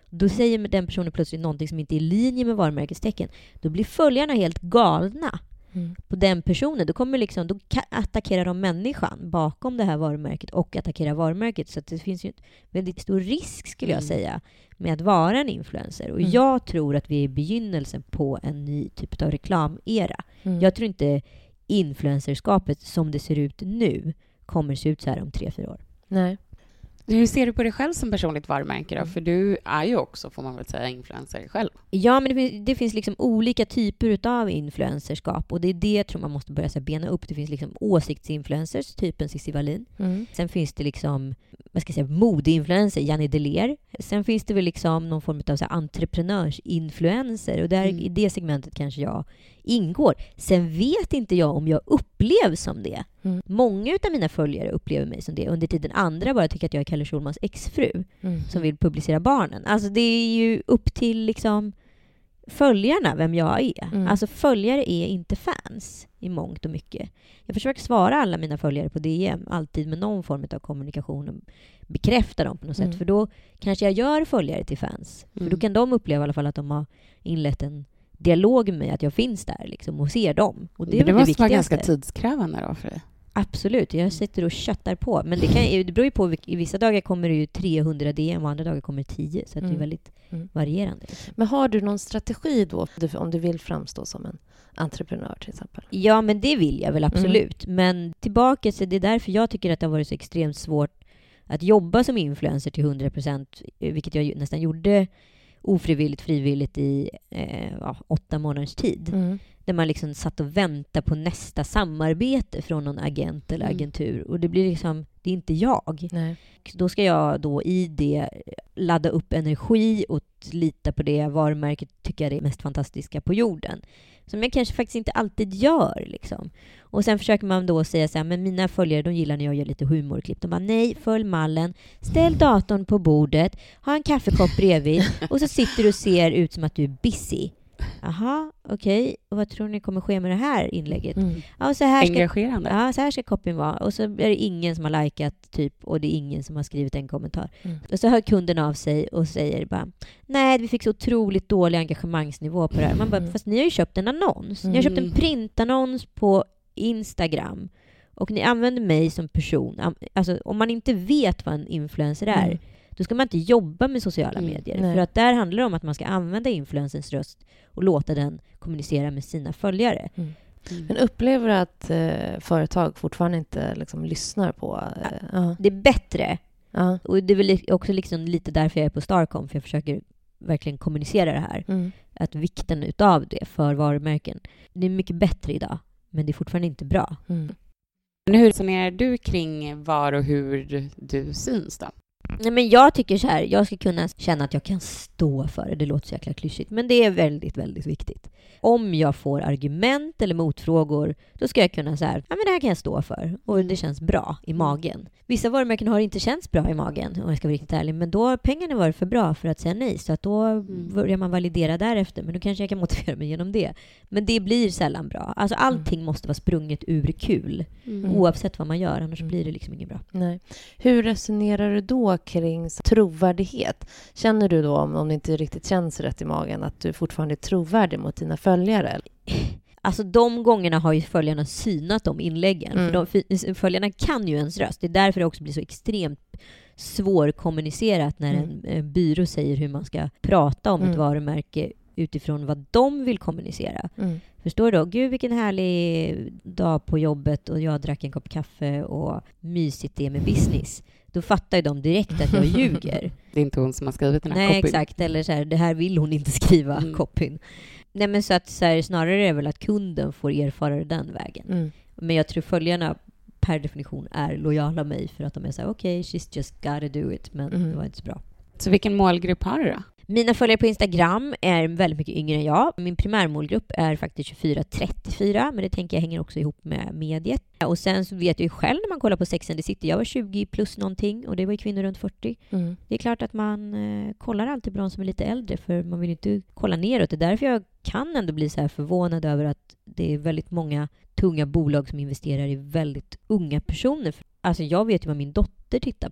Speaker 6: Då säger den personen plötsligt någonting som inte är i linje med varumärkestecken. Då blir följarna helt galna mm. på den personen. Då, kommer liksom, då attackerar de människan bakom det här varumärket och attackerar varumärket. Så att det finns ju en väldigt stor risk, skulle mm. jag säga, med att vara en influencer. Och mm. jag tror att vi är i begynnelsen på en ny typ av reklamera. Mm. Jag tror inte influencerskapet som det ser ut nu kommer se ut så här om tre, fyra år.
Speaker 4: Nej.
Speaker 5: Hur ser du på dig själv som personligt varumärke då? För du är ju också, får man väl säga, influencer själv.
Speaker 6: Ja, men det finns, det finns liksom olika typer av influencerskap. Och det är det jag tror man måste börja så här, bena upp. Det finns liksom åsiktsinfluencers, typen Cissi Wallin. Mm. Sen finns det liksom, vad ska jag säga, modeinfluencer, Janne Deler. Sen finns det väl liksom någon form av så här, entreprenörsinfluencer. Och där, mm. i det segmentet kanske jag ingår. Sen vet inte jag om jag upplevs som det. Mm. Många av mina följare upplever mig som det. Under tiden andra bara tycker att jag är Kalle Schulmans exfru mm. som vill publicera barnen. Alltså det är ju upp till liksom följarna vem jag är. Mm. Alltså följare är inte fans i mångt och mycket. Jag försöker svara alla mina följare på D M alltid med någon form av kommunikation och bekräfta dem på något mm. sätt. För då kanske jag gör följare till fans. Mm. För då kan de uppleva i alla fall att de har inlett en dialog med att jag finns där liksom, och ser dem. Och det, är
Speaker 5: det
Speaker 6: måste
Speaker 5: det vara ganska tidskrävande då för dig.
Speaker 6: Absolut, jag sitter och chattar på. Men det, kan, det beror ju på, i vissa dagar kommer det ju trehundra D M och andra dagar kommer det tio. Så att mm. det är väldigt mm. varierande. Liksom.
Speaker 4: Men har du någon strategi då om du vill framstå som en entreprenör till exempel?
Speaker 6: Ja, men det vill jag väl absolut. Mm. Men tillbaka, så det är därför jag tycker att det har varit så extremt svårt att jobba som influencer till hundra procent, vilket jag nästan gjorde ofrivilligt, frivilligt i eh, ja, åtta månaders tid. Mm. Där man liksom satt och väntade på nästa samarbete från någon agent eller agentur. Mm. Och det blir liksom, det är inte jag.
Speaker 4: Nej.
Speaker 6: Då ska jag då i det ladda upp energi och lita på det varumärket tycker jag är det mest fantastiska på jorden. Som jag kanske faktiskt inte alltid gör. Liksom. Och sen försöker man då säga så här, men mina följare, de gillar när jag gör lite humorklipp. De bara, nej, följ mallen, ställ datorn på bordet, ha en kaffekopp bredvid och så sitter du och ser ut som att du är busy. Aha, okej. Okay. Och vad tror ni kommer ske med det här inlägget? Mm. Ja, så här ska,
Speaker 5: engagerande.
Speaker 6: Ja, så här ska copyn vara. Och så är det ingen som har likat typ, och det är ingen som har skrivit en kommentar. Mm. Och så hör kunden av sig och säger bara, nej, vi fick så otroligt dålig engagemangsnivå på det här. Man bara, mm. fast ni har ju köpt en annons. Ni har köpt en printannons på Instagram. Och ni använder mig som person. Alltså, om man inte vet vad en influencer är, mm. då ska man inte jobba med sociala mm, medier. Nej. För att där handlar det om att man ska använda influencers röst och låta den kommunicera med sina följare. Mm.
Speaker 4: Mm. Men upplever du att eh, företag fortfarande inte liksom, lyssnar på... Eh, uh.
Speaker 6: Det är bättre. Uh. Och det är väl också liksom lite därför jag är på Starcom. För jag försöker verkligen kommunicera det här. Mm. Att vikten utav det för varumärken. Det är mycket bättre idag. Men det är fortfarande inte bra.
Speaker 5: Mm. Men hur resonerar du kring var och hur du syns då?
Speaker 6: Nej, men jag tycker så här, jag ska kunna känna att jag kan stå för det. Det låter så jäkla klyschigt, men det är väldigt, väldigt viktigt. Om jag får argument eller motfrågor, då ska jag kunna så här, ja men det här kan jag stå för. Och det känns bra i magen. Vissa varumärken har inte känts bra i magen, om jag ska vara riktigt ärlig. Men då har pengarna varit för bra för att säga nej. Så att då mm. börjar man validera därefter. Men då kanske jag kan motivera mig genom det. Men det blir sällan bra. Alltså allting mm. måste vara sprunget ur kul. Mm. Oavsett vad man gör, annars mm. blir det liksom inget bra.
Speaker 4: Nej. Hur resonerar du då kring trovärdighet? Känner du då, om, om det inte riktigt känns rätt i magen, att du fortfarande är trovärdig mot dina följare?
Speaker 6: Alltså de gångerna har ju följarna synat de inläggen. Mm. För de, följarna kan ju ens röst. Det är därför det också blir så extremt svårkommunicerat när mm. en, en byrå säger hur man ska prata om mm. ett varumärke utifrån vad de vill kommunicera. Mm. Förstår du? Gud, vilken härlig dag på jobbet och jag drack en kopp kaffe och mysigt det med business. Då fattar ju de direkt att jag ljuger.
Speaker 5: Det är inte hon som har skrivit den här
Speaker 6: Nej,
Speaker 5: copyn.
Speaker 6: Nej, exakt. Eller så här, det här vill hon inte skriva mm. copyn. Nej, men så att så här, snarare är det väl att kunden får erfara det den vägen. Mm. Men jag tror följarna per definition är lojala mig för att de är så här, okej, okay, she's just gotta do it. Men mm. det var inte så bra.
Speaker 5: Så vilken målgrupp har du då?
Speaker 6: Mina följare på Instagram är väldigt mycket yngre än jag. Min primärmålgrupp är faktiskt tjugofyra till trettiofyra, men det tänker jag hänger också ihop med mediet. Och sen så vet jag ju själv när man kollar på Sex and the City, jag var tjugo plus någonting och det var ju kvinnor runt fyrtio. Mm. Det är klart att man eh, kollar alltid på de som är lite äldre, för man vill inte kolla neråt. Det är därför jag kan ändå bli så här förvånad över att det är väldigt många tunga bolag som investerar i väldigt unga personer. Alltså jag vet ju vad min dotter tittar på.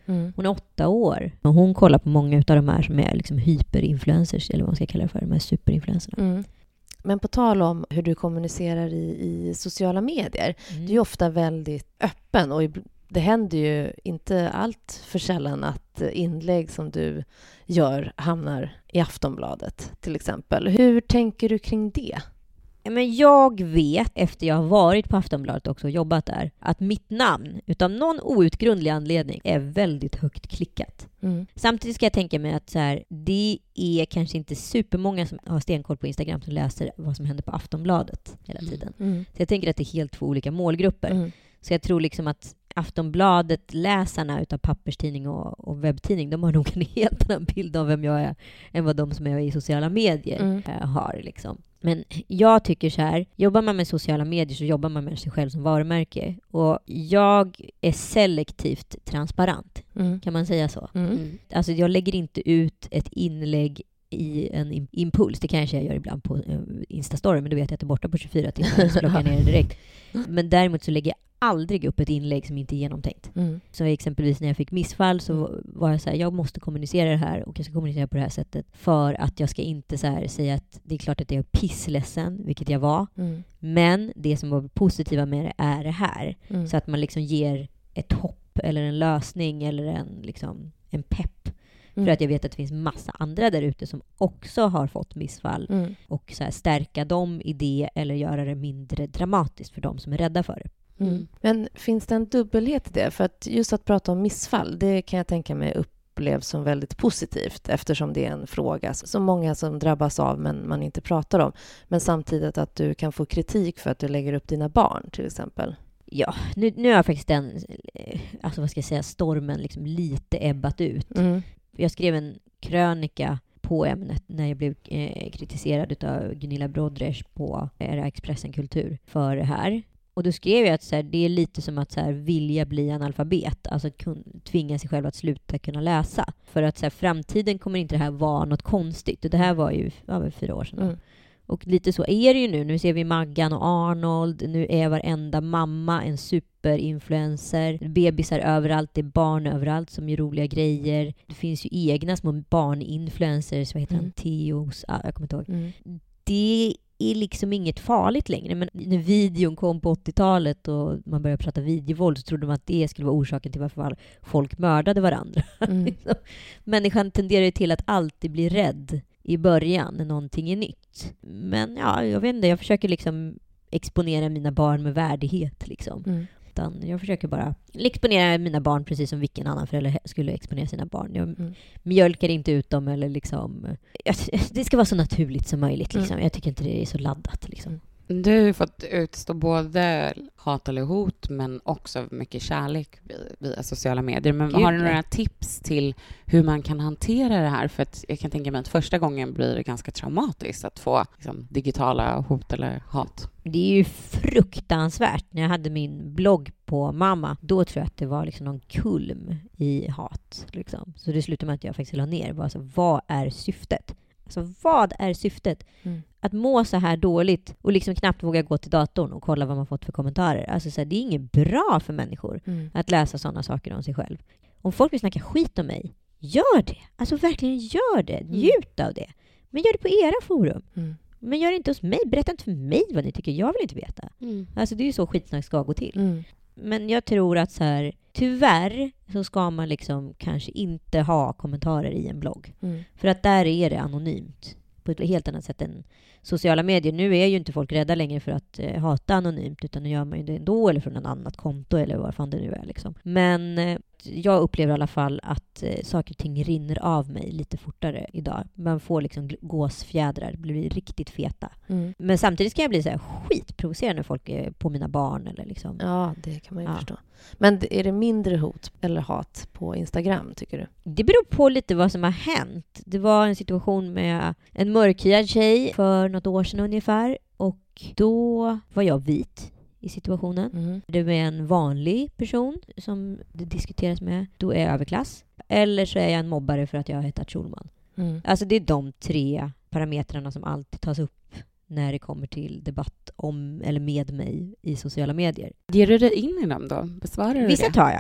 Speaker 6: Mm. Hon är åtta år. Och hon kollar på många av de här som är liksom hyperinfluencers, eller vad man ska kalla det för, de här superinfluencerna.
Speaker 4: Mm. Men på tal om hur du kommunicerar i, i sociala medier, mm. du är ofta väldigt öppen, och det händer ju inte allt för sällan att inlägg som du gör hamnar i Aftonbladet till exempel. Hur tänker du kring det?
Speaker 6: Men jag vet, efter jag har varit på Aftonbladet också och jobbat där, att mitt namn, utav någon outgrundlig anledning, är väldigt högt klickat. Mm. Samtidigt ska jag tänka mig att så här, det är kanske inte supermånga som har stenkoll på Instagram som läser vad som händer på Aftonbladet hela tiden. Mm. Så jag tänker att det är helt två olika målgrupper. Mm. Så jag tror liksom att Aftonbladet-läsarna utav papperstidning och, och webbtidning, de har nog en helt annan bild av vem jag är än vad de som är i sociala medier mm. har. Liksom. Men jag tycker så här, jobbar man med sociala medier så jobbar man med sig själv som varumärke. Och jag är selektivt transparent, mm. kan man säga så? Mm. Alltså jag lägger inte ut ett inlägg i en impuls. Det kanske jag gör ibland på Instastory, men då vet jag att det är borta på tjugofyra timmar, så plockar jag ner det direkt. Men däremot så lägger jag aldrig upp ett inlägg som inte är genomtänkt. Mm. Så exempelvis när jag fick missfall så mm. var jag så här, jag måste kommunicera det här och jag ska kommunicera på det här sättet för att jag ska inte så här säga att det är klart att jag är pissledsen, vilket jag var. Mm. Men det som var positiva med det är det här. Mm. Så att man liksom ger ett hopp eller en lösning eller en, liksom, en pepp. Mm. För att jag vet att det finns massa andra där ute som också har fått missfall. Mm. Och så här, stärka dem i det eller göra det mindre dramatiskt för dem som är rädda för det.
Speaker 4: Mm. Men finns det en dubbelhet i det? För att just att prata om missfall, det kan jag tänka mig upplevs som väldigt positivt, eftersom det är en fråga som många som drabbas av men man inte pratar om. Men samtidigt att du kan få kritik för att du lägger upp dina barn till exempel.
Speaker 6: Ja, nu, nu har faktiskt den, alltså vad ska jag säga, stormen liksom lite ebbat ut. Mm. Jag skrev en krönika på ämnet när jag blev eh, kritiserad av Gunilla Brodrej på era Expressen Kultur för det här. Och då skrev jag att så här, det är lite som att så här, vilja bli analfabet. Alltså att kun, tvinga sig själv att sluta kunna läsa. För att så här, framtiden kommer inte det här vara något konstigt. Och det här var ju över fyra år sedan. Mm. Och lite så är det ju nu. Nu ser vi Maggan och Arnold. Nu är varenda mamma en superinfluencer. Bebisar överallt. Det är barn överallt som gör roliga grejer. Det finns ju egna små barninfluencers. Vad heter mm. han? Theos? Ah, jag kommer inte ihåg. Mm. Det är liksom inget farligt längre. Men när videon kom på åttiotalet och man började prata videovåld så trodde man att det skulle vara orsaken till varför folk mördade varandra. Mm. Människan tenderar till att alltid bli rädd i början när någonting är nytt. Men ja, jag vet inte, jag försöker liksom exponera mina barn med värdighet liksom. Mm. Utan jag försöker bara exponera mina barn precis som vilken annan förälder skulle exponera sina barn. Jag mm. mjölkar inte ut dem eller liksom, det ska vara så naturligt som möjligt liksom. Mm. Jag tycker inte det är så laddat liksom.
Speaker 5: Du har ju fått utstå både hat eller hot men också mycket kärlek via sociala medier. Men Gud, har du några tips till hur man kan hantera det här? För att jag kan tänka mig att första gången blir det ganska traumatiskt att få liksom, digitala hot eller hat.
Speaker 6: Det är ju fruktansvärt. När jag hade min blogg på mamma, då tror jag att det var liksom någon kulm i hat. Liksom. Så det slutade med att jag faktiskt la ner. Alltså, vad är syftet? Alltså, vad är syftet? Mm. Att må så här dåligt och liksom knappt våga gå till datorn och kolla vad man fått för kommentarer. Alltså så här, det är inget bra för människor mm. att läsa sådana saker om sig själv. Om folk vill snacka skit om mig, gör det. Alltså verkligen gör det. Njut av det. Men gör det på era forum. Mm. Men gör det inte hos mig. Berätta inte för mig vad ni tycker. Jag vill inte veta. Mm. Alltså det är ju så skitsnack ska gå till. Mm. Men jag tror att så här, tyvärr så ska man liksom kanske inte ha kommentarer i en blogg. Mm. För att där är det anonymt. På ett helt annat sätt än sociala medier. Nu är ju inte folk rädda längre för att eh, hata anonymt, utan nu gör man ju det ändå eller från ett annat konto eller vad fan det nu är liksom. Men eh, jag upplever i alla fall att eh, saker och ting rinner av mig lite fortare idag. Man får liksom gåsfjädrar, blir riktigt feta. Mm. Men samtidigt kan jag bli så här skitprovocerad när folk är på mina barn eller liksom.
Speaker 4: Ja, det kan man ju ja. förstå. Men är det mindre hot eller hat på Instagram, tycker du?
Speaker 6: Det beror på lite vad som har hänt. Det var en situation med en mörkhyad tjej för något år sedan ungefär. Och då var jag vit i situationen. Mm. Det var en vanlig person som det diskuteras med. Då är jag överklass. Eller så är jag en mobbare för att jag heter Schulman. Mm. Alltså det är de tre parametrarna som alltid tas upp när det kommer till debatt om eller med mig i sociala medier.
Speaker 5: Ger du dig in i dem då? Besvarar du
Speaker 6: Vissa
Speaker 5: det?
Speaker 6: tar jag.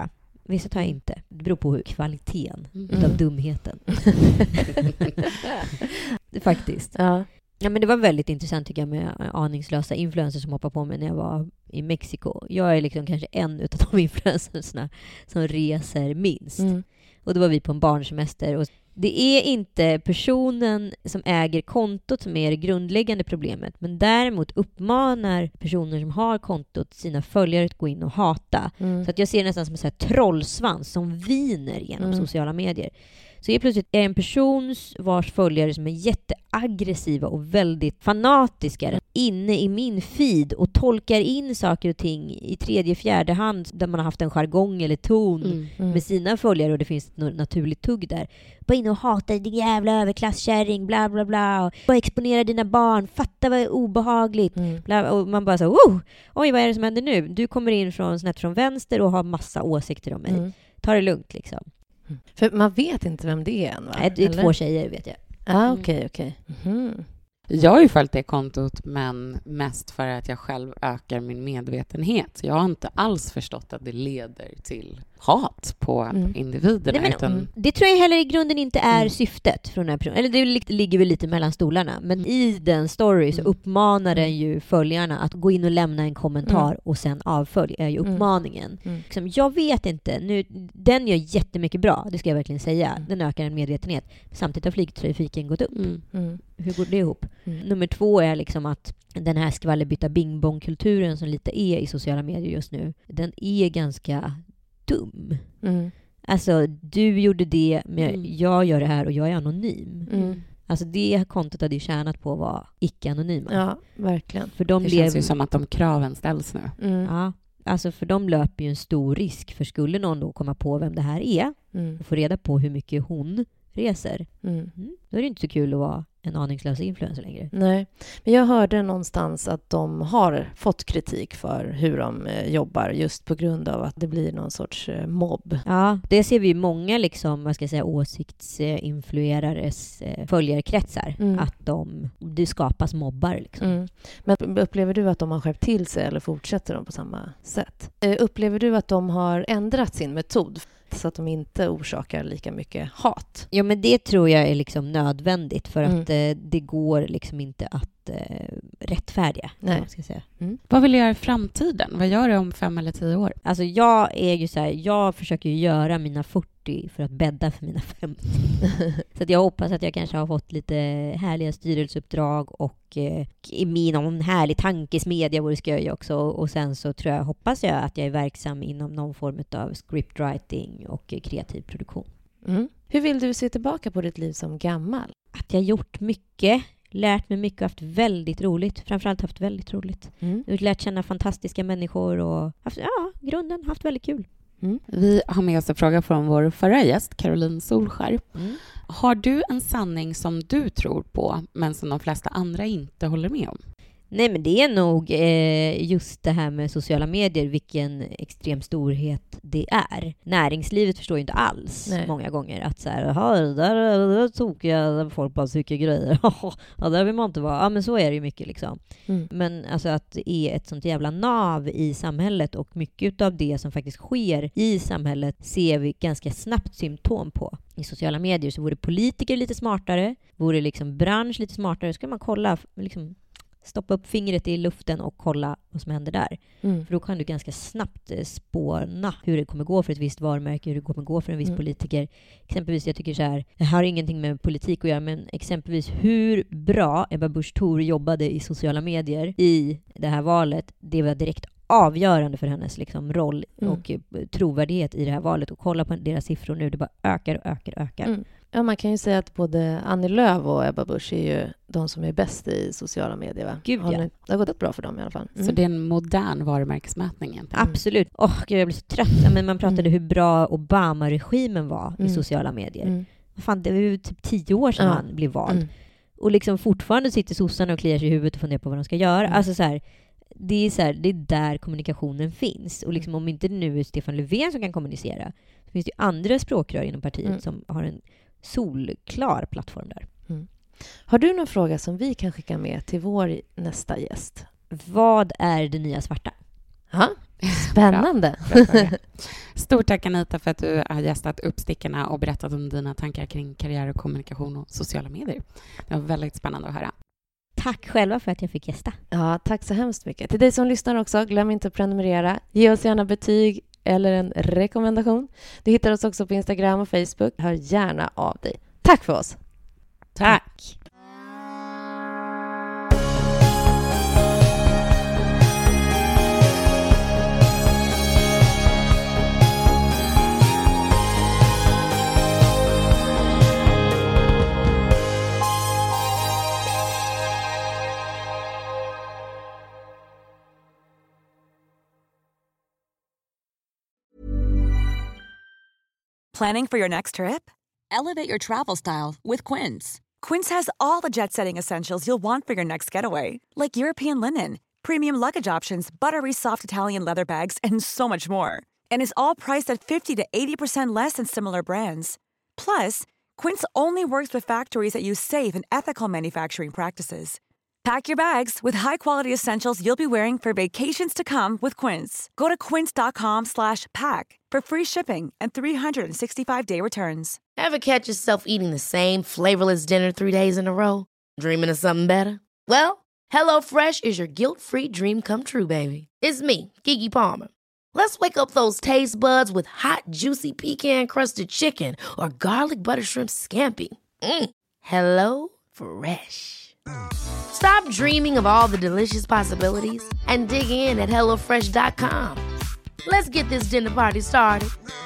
Speaker 6: Vissa tar jag inte. Det beror på hur kvaliteten
Speaker 4: Mm.
Speaker 6: utav dumheten. Faktiskt.
Speaker 4: Ja.
Speaker 6: Ja, men det var väldigt intressant tycker jag med aningslösa influencers som hoppade på mig när jag var i Mexiko. Jag är liksom kanske en utav de influencersna som reser minst.
Speaker 4: Mm.
Speaker 6: Och då var vi på en barnsemester. Och det är inte personen som äger kontot som är det grundläggande problemet. Men däremot uppmanar personer som har kontot sina följare att gå in och hata.
Speaker 4: Mm.
Speaker 6: Så att jag ser det nästan som en så här trollsvans som viner genom
Speaker 4: Mm.
Speaker 6: sociala medier. Så är plötsligt en person vars följare som är jätteaggressiva och väldigt fanatiska inne i min feed och tolkar in saker och ting i tredje, fjärde hand där man har haft en jargong eller ton
Speaker 5: Mm.
Speaker 4: Mm.
Speaker 6: med sina följare och det finns ett naturligt tugg där. Bara in och hata din jävla överklasskärring, bla bla bla. Och bara exponera dina barn, fatta vad obehagligt.
Speaker 4: Mm.
Speaker 6: Bla, och man bara så, oh, oj vad är det som händer nu? Du kommer in från snett från vänster och har massa åsikter om mig.
Speaker 4: Mm.
Speaker 6: Ta det lugnt liksom.
Speaker 4: För man vet inte vem det är än, va?
Speaker 6: Nej, det är
Speaker 4: Eller?
Speaker 6: två tjejer vet jag.
Speaker 4: Ah, okej, okej. Mhm.
Speaker 5: Jag har ju följt det kontot, men mest för att jag själv ökar min medvetenhet. Jag har inte alls förstått att det leder till hat på
Speaker 4: Mm.
Speaker 5: individerna.
Speaker 6: Nej, men,
Speaker 5: utan,
Speaker 6: det tror jag heller i grunden inte är
Speaker 5: Mm.
Speaker 6: syftet från den här personen. Eller det li- ligger väl lite mellan stolarna. Men i den story så
Speaker 4: Mm.
Speaker 6: uppmanar den ju följarna att gå in och lämna en kommentar
Speaker 4: Mm.
Speaker 6: och sen avfölj är ju
Speaker 4: Mm.
Speaker 6: uppmaningen.
Speaker 4: Mm.
Speaker 6: Liksom, jag vet inte. Nu, den gör jättemycket bra, det ska jag verkligen säga.
Speaker 4: Mm.
Speaker 6: Den ökar en medvetenhet. Samtidigt har flygtrafiken gått upp.
Speaker 5: mm.
Speaker 4: Mm.
Speaker 6: Hur går det ihop?
Speaker 4: Mm.
Speaker 6: Nummer två är liksom att den här skvallerbytta bing-bong-kulturen som lite är i sociala medier just nu, den är ganska dum.
Speaker 4: Mm.
Speaker 6: Alltså, du gjorde det, men
Speaker 5: Mm.
Speaker 6: jag gör det här och jag är anonym.
Speaker 4: Mm.
Speaker 6: Alltså det kontot hade ju tjänat på att vara icke-anonyma.
Speaker 4: Ja, verkligen.
Speaker 6: För de
Speaker 5: Det
Speaker 6: lever...
Speaker 5: känns ju som att de kraven ställs nu.
Speaker 4: Mm.
Speaker 6: Ja, alltså för de löper ju en stor risk. För skulle någon då komma på vem det här är
Speaker 4: Mm.
Speaker 6: och få reda på hur mycket hon reser,
Speaker 4: Mm.
Speaker 6: mm, då är det inte så kul att vara en aningslös influencer längre.
Speaker 4: Nej, men jag hörde någonstans att de har fått kritik för hur de eh, jobbar just på grund av att det blir någon sorts eh, mobb.
Speaker 6: Ja, det ser vi ju många liksom, vad ska jag säga, åsiktsinfluerares eh, följarkretsar.
Speaker 4: Mm.
Speaker 6: Att de, det skapas mobbar liksom.
Speaker 4: Mm. Men upplever du att de har skärpt till sig eller fortsätter de på samma sätt? Eh, upplever du att de har ändrat sin metod så att de inte orsakar lika mycket hat?
Speaker 6: Ja, men det tror jag är liksom nödvändigt för
Speaker 4: Mm.
Speaker 6: att eh, det går liksom inte att eh, rättfärdiga.
Speaker 4: Nej.
Speaker 6: Man ska säga.
Speaker 5: Vad vill du göra i framtiden? Vad gör du om fem eller tio år?
Speaker 6: Alltså jag är ju så här, jag försöker ju göra mina fyrtio för att bädda för mina femtio. Så att jag hoppas att jag kanske har fått lite härliga styrelseuppdrag och eh, i min någon härlig tankesmedja vad det ska jag ju också. Och sen så tror jag, hoppas jag att jag är verksam inom någon form av scriptwriting och eh, kreativ produktion.
Speaker 4: Mm. Hur vill du se tillbaka på ditt liv som gammal?
Speaker 6: Att jag gjort mycket, lärt mig mycket och haft väldigt roligt. Framförallt haft väldigt roligt.
Speaker 4: Mm.
Speaker 6: Jag har lärt känna fantastiska människor och haft, ja, grunden haft väldigt kul.
Speaker 4: Mm.
Speaker 5: Vi har med oss en fråga från vår förra gäst, Caroline Solskär.
Speaker 6: Mm.
Speaker 5: Har du en sanning som du tror på, men som de flesta andra inte håller med om?
Speaker 6: Nej, men det är nog eh, just det här med sociala medier, vilken extrem storhet det är. Näringslivet förstår ju inte alls
Speaker 4: Nej.
Speaker 6: många gånger att så här, jaha, det där är tokiga folk bara tycker grejer. Ja, där vill man inte vara. Ja, men så är det ju mycket liksom.
Speaker 4: Mm.
Speaker 6: Men alltså att det är ett sånt jävla nav i samhället och mycket av det som faktiskt sker i samhället ser vi ganska snabbt symptom på. I sociala medier så vore politiker lite smartare, vore liksom bransch lite smartare, så ska man kolla liksom stoppa upp fingret i luften och kolla vad som händer där.
Speaker 4: Mm.
Speaker 6: För då kan du ganska snabbt eh, spåna hur det kommer gå för ett visst varumärke, hur det kommer gå för en viss
Speaker 4: Mm.
Speaker 6: politiker. Exempelvis, jag tycker så här, det har ingenting med politik att göra, men exempelvis hur bra Ebba Busch Thor jobbade i sociala medier i det här valet, det var direkt avgörande för hennes liksom, roll
Speaker 4: Mm.
Speaker 6: och eh, trovärdighet i det här valet. Och kolla på deras siffror nu, det bara ökar och ökar och ökar.
Speaker 4: Mm. Ja, man kan ju säga att både Annie Lööf och Ebba Busch är ju de som är bäst i sociala medier, va?
Speaker 6: Gud,
Speaker 4: Har
Speaker 6: ja.
Speaker 4: ni- Det har gått upp bra för dem i alla fall. Mm.
Speaker 5: Så det är en modern varumärkesmätning egentligen.
Speaker 6: Absolut. Åh, gud, jag blir så trött. Ja, men man pratade
Speaker 4: Mm.
Speaker 6: hur bra Obama-regimen var i
Speaker 4: Mm.
Speaker 6: sociala medier.
Speaker 4: Mm.
Speaker 6: Fan, det var ju typ tio år sedan
Speaker 4: Ja.
Speaker 6: han blev vald.
Speaker 4: Mm.
Speaker 6: Och liksom fortfarande sitter sossarna och kliar sig i huvudet och funderar på vad de ska göra.
Speaker 4: Mm.
Speaker 6: Alltså så här, det är så här, det är där kommunikationen finns. Och liksom om inte det nu är Stefan Löfven som kan kommunicera, så finns det ju andra språkrör inom partiet
Speaker 4: Mm.
Speaker 6: som har en solklar plattform där.
Speaker 4: Har du någon fråga som vi kan skicka med till vår nästa gäst?
Speaker 6: Vad är det nya svarta?
Speaker 4: Ja, Spännande.
Speaker 5: Stort tack Anita för att du har gästat Uppstickarna och berättat om dina tankar kring karriär och kommunikation och sociala medier. Det var väldigt spännande att höra.
Speaker 6: Tack själva för att jag fick gästa.
Speaker 4: Ja, tack så hemskt mycket. Till dig som lyssnar också, glöm inte att prenumerera. Ge oss gärna betyg eller en rekommendation. Du hittar oss också på Instagram och Facebook. Hör gärna av dig. Tack för oss.
Speaker 5: Tack.
Speaker 11: Planning for your next trip? Elevate your travel style with Quince. Quince has all the jet-setting essentials you'll want for your next getaway, like European linen, premium luggage options, buttery soft Italian leather bags, and so much more. And is all priced at fifty to eighty percent less than similar brands. Plus, Quince only works with factories that use safe and ethical manufacturing practices. Pack your bags with high-quality essentials you'll be wearing for vacations to come with Quince. Go to quince.com slash pack for free shipping and three sixty-five day returns.
Speaker 1: Ever catch yourself eating the same flavorless dinner three days in a row? Dreaming of something better? Well, HelloFresh is your guilt-free dream come true, baby. It's me, Keke Palmer. Let's wake up those taste buds with hot, juicy pecan-crusted chicken or garlic butter shrimp scampi. Mm. Hello Fresh. Stop dreaming of all the delicious possibilities and dig in at hello fresh dot com. Let's get this dinner party started.